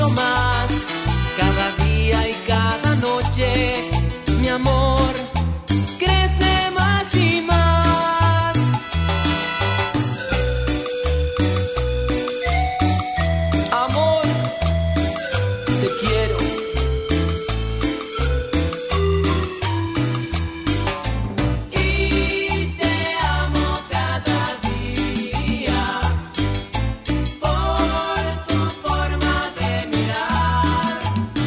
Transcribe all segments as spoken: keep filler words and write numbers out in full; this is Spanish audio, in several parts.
mucho más. Cada día y cada noche, mi amor crece más y más. Amor, te quiero. Y te amo cada día por tu forma de mirar,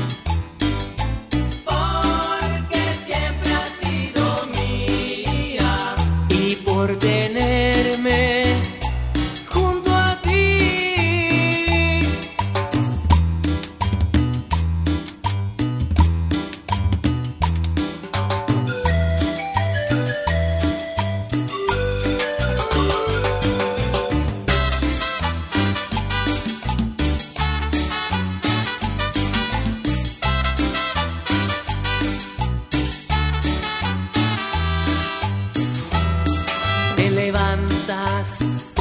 porque siempre has sido mía y por tenerme junto a ti. Te levantas